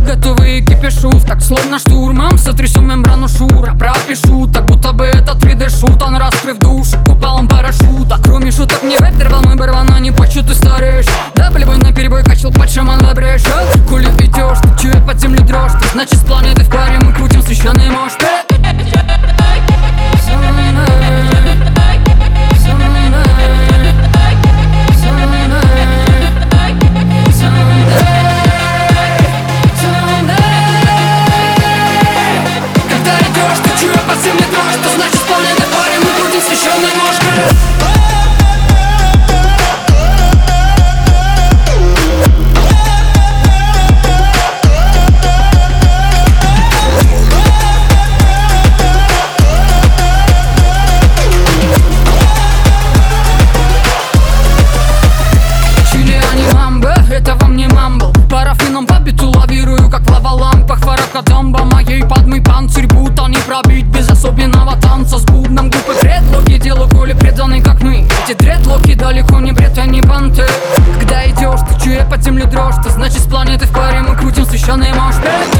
готовы кипишу, так словно штурмом сотрясу мембрану шура. Пропишу, так будто бы это 3D-шут. Он раскрыв душу куполом парашюта. Кроме шуток мне ветер волной барвана, не почу ты стареешь. Да, полевой на перебой качал под шаман брешь. Коли ведешь, ты чуя под землю дрожь, значит с планеты в паре мы крутим священный мошт. Это во мне мамбл. Парафином по биту лавирую, как в лава-лампах фаракадамба. Моей падмый панцирь будто не пробить без особенного танца. С бубном губы предлоги делаю, коли преданный как мы. Эти дредлоки далеко не бред, а не банты. Когда идешь, ты чуя под землю дрожь, то значит с планеты в паре мы крутим священный мошт.